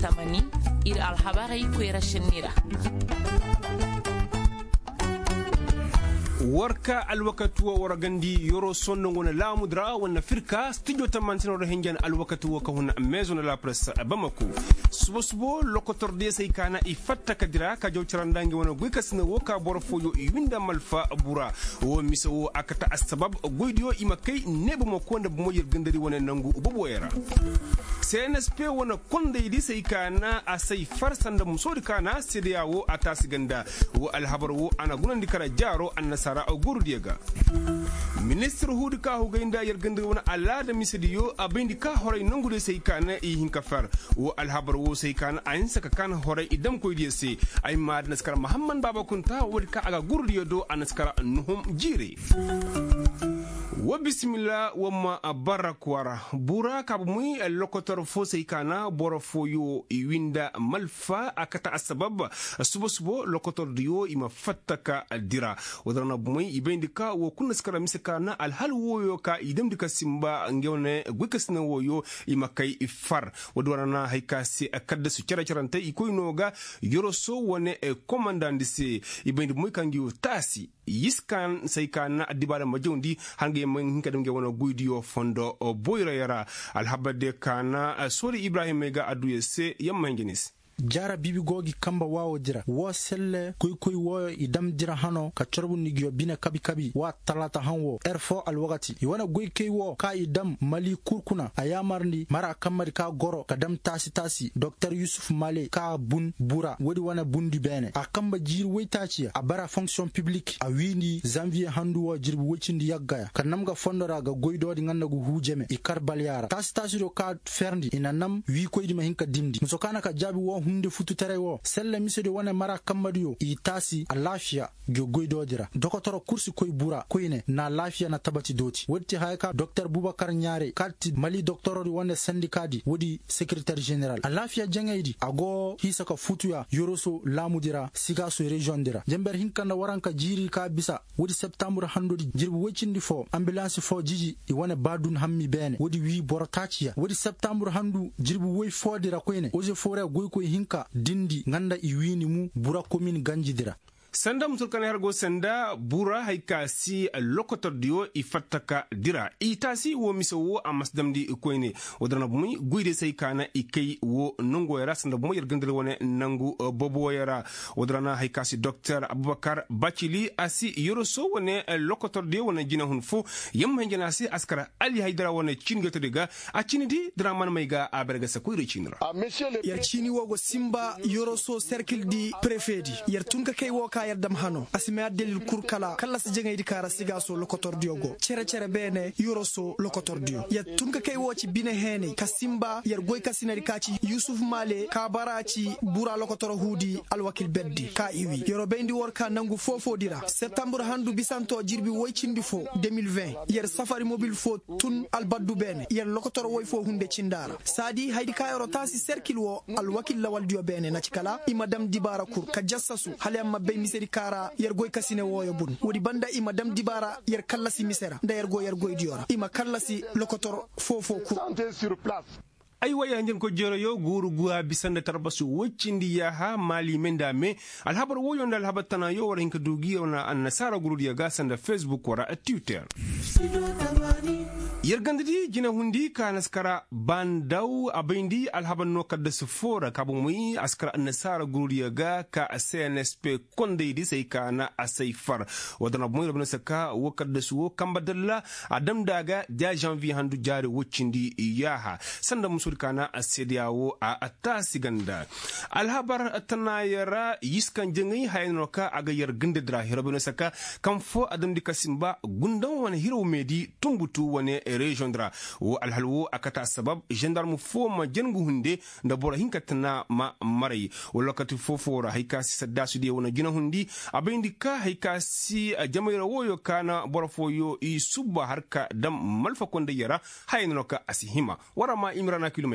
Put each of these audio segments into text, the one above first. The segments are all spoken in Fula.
tamani ir alhabari kwera shenira warka alwakatu wa waragandi yoro sonno ngona la mudra wana firka studio tamantino ro henjan alwakatu wa kahuna maison la presse bamako subo lokotor de say kana ifatta kadira ka jawcirandangi wana guykasna woka borfoyo winda malfa bura wo miso akata asbab goydio imakay nebo mo konda mo yergandari wana nangu boboyera CNSP wana konda idi say kana asay farsanda musori kana CDAO atasiganda wo alhabar wo ana gunandi kara jaro annasa a gurdiyaga ministre hudu ka hugainda yergande wona alada misediyo abindi ka horay nangude sey kana e hinka far wo alhabar wo sey kana ayin saka kana horay idam ko idiyese ay mad naskara muhammad baba kunta wodi ka aga gurdiyo do anaskara nuhum jire wa bismillah wa ma barakwara bura ka muy lokotor fo sey kana boro fo yo winda malfa akata asbab subo lokotor diyo ima fattaka dira wadana muy ibendika wo kunaskara misaka na alhal woyo ka idam dika simba ngewne gwikasna woyo imakai far wadwana haikasi akadda su charanta ikoynoga yoroso wone commandandise ibendi muy kangiyo tasi yiskan saykana adibara majondi hange men kadum ngewona guydiyo fondo boyra yara alhabade kana sori ibrahim mega aduyese yammangenis jara bibi gogi kamba wawo dira wo selle koy wo idam dira hano ka chorbu nigyo bine kabi wa talata hanwo erfo alwagati iwana goy wo ka idam mali kurkuna ayamarni mara kamari ka goro kadam tasi dr yusuf male ka bun bura wodi wana bundi bene akamba jir waytachi abara fonction publique a wini janvier handu wo jirbu wocindi yaggaya kanamga fondora ga goydo di nganda gu hujeme ikar balyara tasi do ka ferndi inanam wi koydi ma hinka dimdi musokana ka jabi wo hunde futu tere wo selle mise de wana mara kamadiyo itasi a lafiya go goydo dira dokotoro kursi koy bura koyne na lafiya na tabati doti wotti hayka dr bubakar nyare katti mali doktoro di wana syndicati wodi secrétaire général a lafiya jangaydi ago hisaka futuya yoroso lamudira sigaso region dira jember hinkanda waranka jiri ka bisa wodi septembre handodi jirbu wocindi fo ambulance fo jiji i wana badun hammi bene wodi wi borotachiya wodi septembre handu jirbu woy fodira koyne oje fore goy koy hinka dindi nganda iwini mu bura commune ganjidira sanda musulkana hergo sanda bura haikasi lokotor dio ifataka dira itasi wo miso wo amasdamdi koyne wadana bumi guide say kana ikay wo nongo yara sanda bumi yergandel wone nangu bobo yara wadana haikasi dr abubakar bachili asi yoroso wone lokotor dio wone jina hunfo yamma ngenasi askara ali haidara wone chingeto diga a chinidi draman mayga aberga sakoyre chinra yer chini wogo simba yoroso cercle di prefedi yer tunka kay wo yardam hano asime delil kurkala kala si jengaydi kara sigaso lokotor diogo cere bene yoroso lokotor dio ya tunka kay woci bine hene kasimba yer goy kasinari kaci yusuf male ka baraci bura lokotor hudi alwakil beddi ka iwi yoro bendi worka nangu fofo dira septembre handu bisanto jirbi woycindi fo 2020 yer safari mobile fo tun albaddu bene yer lokotor woy fo hunde cindara sadi haydi ka yoro tasi cercle wo alwakil lawal dio bene nacikala imadam dibara kur ka jassasu hale mabbe miseri kara yer goy kasine woyo bun wodi banda ima dam dibara yer kallasi misera nda yer goy diora ima kallasi lokotor fofo ku santé sur place ay waya njen ko jero yo guru guwa bisanda tarbasu woccindi yaha mali mendame alhabar woyo ndal habatana yo wara hinka dugi ona annasara guru dia gasanda facebook wara twitter yergandidi jina hundi ka naskara bandaw abindi alhaban no kadda sufora kabumui askara annasara guru dia ga ka CNSP konde di sai kana asayfar wadana bumui rabna saka wo kadda su kambadalla adam daga ja janvier handu jare woccindi yaha sanda kana asediawo a atasi ganda alhabar tanayara yiskan jengi haynoka aga yerginde dra hirabino saka kamfo adam dikasimba gundan wana hiro medi tumbutu wane region dra wo alhalwo akata sabab gendarme fo ma jengu hunde nda bora hinkatna ma marai wolokati fofora haikasi sadasu de wana jina hundi abindika haikasi jamayra woyo kana bora foyo i subba harka dam malfa konde yara haynoka asihima wara ma imrana kilomega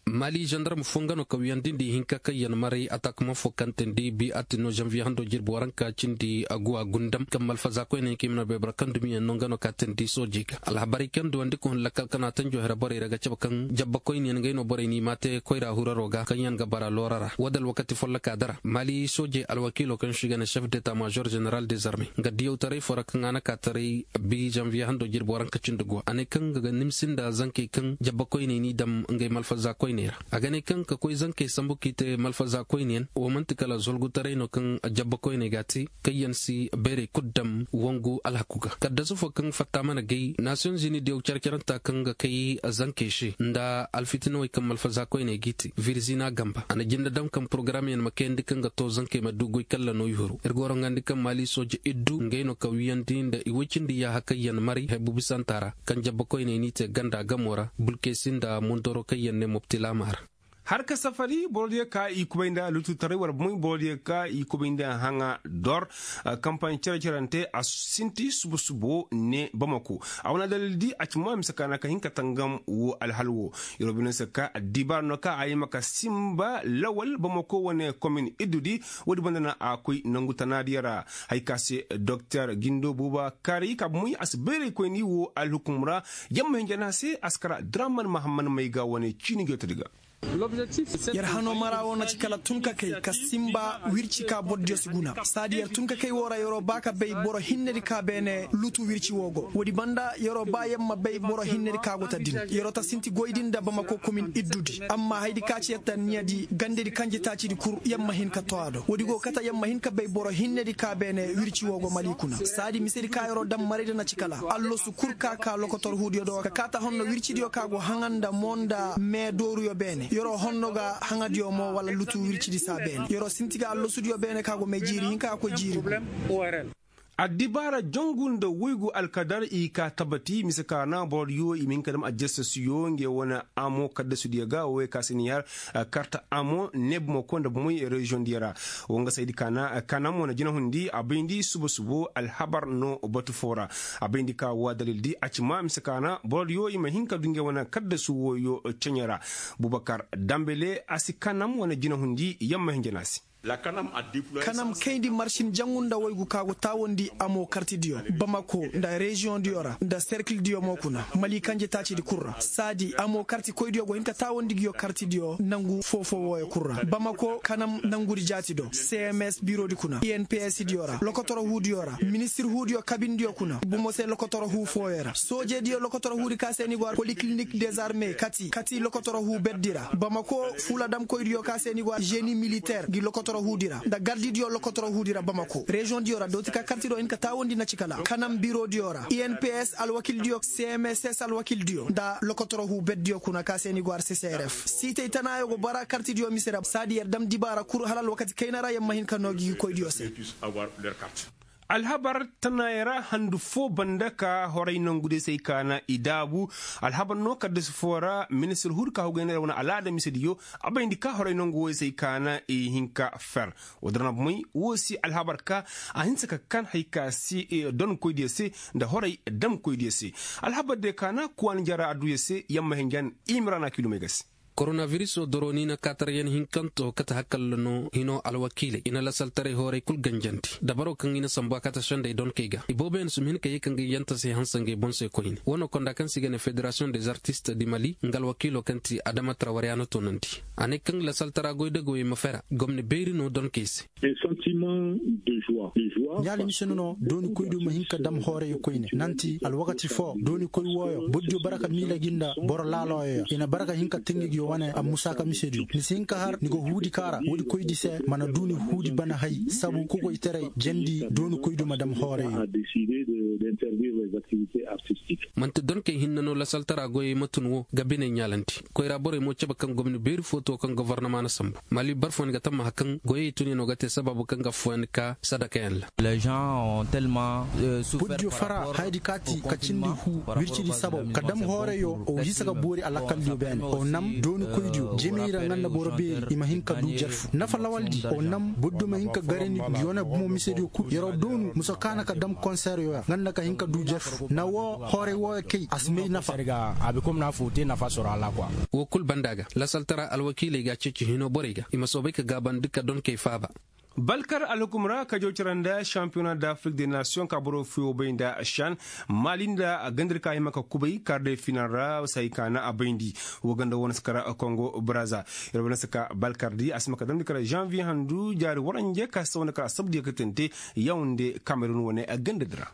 mali gendarme fongano ka wiyandindi hinka kayan mari attaquement fokantendi bi atino janvier hando jirbo waranka cindi agua gundam kamal faza ko ne kimna be brakandumi en nongano katendi sojika al habari kan do andi ko lakal kana tan jo hera bore raga cabakan jabba ko ni ngayno bore ni mate ko ira hura roga kanyan ga bara lorara wadal wakati follaka dara mali soje al wakilo kan shigana chef d'état major général des armées ngadiyo tare fora kan ana katare bi janvier hando jirbo waranka cindugo ane kan ga nimsinda zanke kan jabba ko ni dam ngay malfaza ko ni agane kan ka koy zanke sambu kite malfaza ko ni o mantikala zolgu tare no kan jabba ko ni gati kayan si bere kuddam wongu alhakuga kadda su kan fatta mana gai nations unies de charkaranta kan ga kai zanke shi nda alfitino kan malfaza ko ni giti virzina gamba ana jinda dam kan programme en makendi kan ga to zanke madugo kala no yoro ergoro ngandi kan mali soje iddu ngayno ka wiyandi nda iwicindi ya hakayan mari hebu bisantara kan jabba ko ni te ganda gamora bulke sinda mundoro kayan ne mubtila mar har ka safari boldiya ka i kubainda lutu tare war muy boldiya ka i kubainda hanga dor campagne cercerante a sinti subo ne bamako awna dalildi a cimo misakana ka hinka tangam wo alhalwo yorobina saka dibar no ka ayi maka simba lawal bamako wone commune idudi wodi bandana akoy nangutana diara hay kase docteur Gindo Buba Kari ka muy asbere ko ni wo alhukumra yamma ngena se askara Draman Mahamman Mayga wone chini gyotiga yar hano mara wona cikala tunka kai ka simba wirci ka boddio siguna sadi yar tunka kai wora yoro baka bay boro hinnedi ka bene lutu wirci wogo wodi banda yoro bayam ma bay boro hinnedi ka gota din yoro ta sinti goydinda bamako komin iddudi amma haydi ka ci yatta niyadi gandedi kanje taci di kur yamma hin ka toado wodi go kata yamma hin ka bay boro hinnedi ka bene wirci wogo malikuna sadi misedi ka yoro dam marede na cikala allo su kurka ka lokotor hudio do ka kata honno wirci dio ka go hanganda monda me doru yo bene yoro honnoga hangadio mo wala lutu wircidi sa bene yoro sintiga allo studio bene kago me jiri hinka ko jiri adibara jongunda wuygu alkadar i ka tabati misakana boryo i min kadam adjessa suyo nge wona amo kadda sudiya ga we kasiniyar karta amo nebmo konda muy region diara wonga saydi kana kanam wona jina hundi abindi subo alhabar no batu fora abindi ka wa dalildi acima misakana boryo i mahinka dunge wona kadda suwo yo chenyara Bubakar Dambele asikanam wona jina hundi yamma hinjenasi La Kanam a déployé kanam kaydi marchin jangunda woygu kago tawondi amo kartidio Bamako nda region diora nda cercle dio mokuna mali kanje taci di kurra sadi amo karti koydio go hinka tawondi gyo kartidio nangu fofo woyo kurra Bamako kanam nanguri jati do CMS bureau di kuna INPS diora lokotoro hu diora ministre hu dio cabine dio kuna bumose lokotoro hu foyera soje dio lokotoro hu di kaseni go polyclinique des armées kati lokotoro hu beddira Bamako fula dam koydio kaseni go génie militaire gi lokotoro hudira da gardi dio lokotoro hudira Bamako region diora dotika kartido en ka tawondi na cikala kanam bureau diora INPS alwakil dio CMSS alwakil dio da lokotoro hu beddio kuna kaseni gwar CCRF site tanayo go bara karti dio misera sadi yer dam dibara kur halal wakati kaynara yamma hin kanogi koy dio se avoir leur carte. alhabar tanayara handu fo bandaka horay nangude sai kana idabu alhabar no kadde fora minister hurka hogene wona alada misediyo abayndi ka horay nangu sai kana e hinka fer odrana muy wosi alhabar ka a hinsa kan hayka si don koyde se nda horay dam koyde se alhabar de kana kuan jara aduye se yamma hengan imrana kilomegas coronavirus o doronina kataryan hinkanto kata hakalno hino alwakile ina la saltare hore kul ganjanti dabaro kan ina samba kata shande don kega iboben sumhin kay kan yanta se hansange bonse koyin wono konda kan sigene fédération des artistes du Mali ngal wakilo kanti Adama Traoré ano tonanti ane kan la saltara goyde goy mafera gomne beiri no don kese Un sentiment de joie. nyali misenono doni koydu mahinka dam hore yo koyne nanti alwakati fo doni koy woyo bodjo baraka mila ginda bor laloyo ina baraka hinka tengi yo wane am musaka misedu nisinka har nigo hudi kara wodi koydi se mana duni hudi bana hay sabu ko koy tere jendi doni koydu madam hore A décidé d'interdire les activités artistiques. mante don kay hinnano la saltara goy matun wo gabine nyalanti koy rabore mo ceba kan gomni beiri foto kan gouvernement na sambu Mali barfon ga tamma hakan goy tuni no gate sababu kan ga fon ka sadaka en les gens ont tellement souffert bodjo fara haydi kati kacindi hu wircidi sabo kadam hore yo o hisaka bori alakal yo ben o nam donu koydio jemira nganda borobe imahinka du jerfu nafa lawaldi onam boddo mahinka gareni yona mo misedio ku yoro donu musakana ka dam concert yo nganda ka hinka du jerfu na wo hore wo kay asmei nafa abi kom na fote nafa sura la kwa wo kul bandaga la saltara alwakile ga cici hino borega imasobe ka gaban duka don kai faba balkar alhukumra ka jociranda championnat d'Afrique des nations ka boro fiyo bayinda shan malinda gandir ka maka kubai karde finara sai kana abayndi woganda wona skara Congo Brazza yobana saka balkardi asmaka dam dikara janvier handu jari waranje ka sawna ka sabdi ka tente Yaoundé Cameroun wone gandadra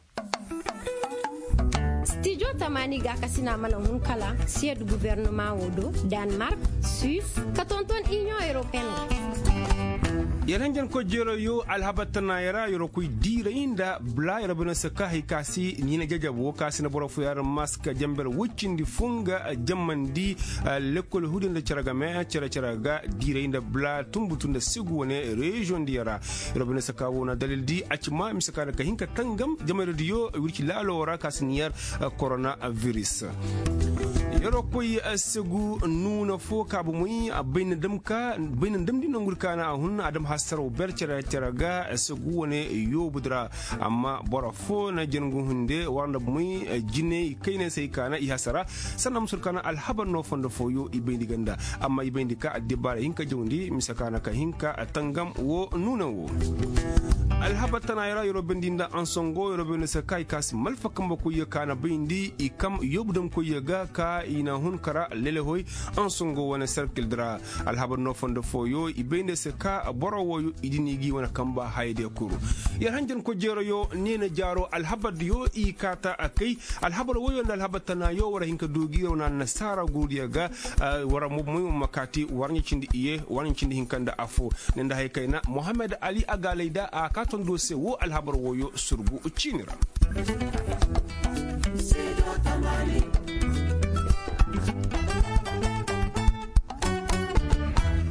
studio tamani ga kasina mana hunkala sied gouvernement wodo Denmark Suisse katonton Union Européenne yaranjan ko jero yo alhabatana yara yoro kuy dira inda bla yoro bena saka hikasi nina jajabo kasi na boro fuyar maska jambel wuccindi funga jammandi lekol hudin da caragame caraga dira inda bla tumbutunda sigu wone region diyara yoro bena saka wona dalil di acima misaka ka hinka tangam jamero diyo wirki lalo wora kasi niyar coronavirus yoro koy segu nuna fo kabu muy bayna damdi nangul kana hun adam hasaro bercera teraga segu wone yobudra amma bora fo na jengu hunde wanda muy jinne kayne sey kana I hasara sanam sur kana alhaban no fondo fo yo ibendi ganda amma ibendi ka debara hinka jawndi misakana ka hinka tangam wo nuna wo alhabatana yara yoro bendinda ansongo yoro bende sakai kas malfa kamba ko yakana bindi ikam yobdam ko yaga ka ina hun kara lele hoy ansongo wana circle dra alhaban no fondo foyo ibende saka boro woyo idinigi wana kamba hayde kuru yar hanjan ko jero yo nena jaro alhabad yo ikata akai alhabar woyo na alhabatana yo wara hinka dogi wana nasara gudiyaga wara mu makati warnya cindi iye warnya cindi hinkanda afo nenda hay kayna Muhammad Ali Agaleida aka ton dose wo alhabar woyo surgu ucinira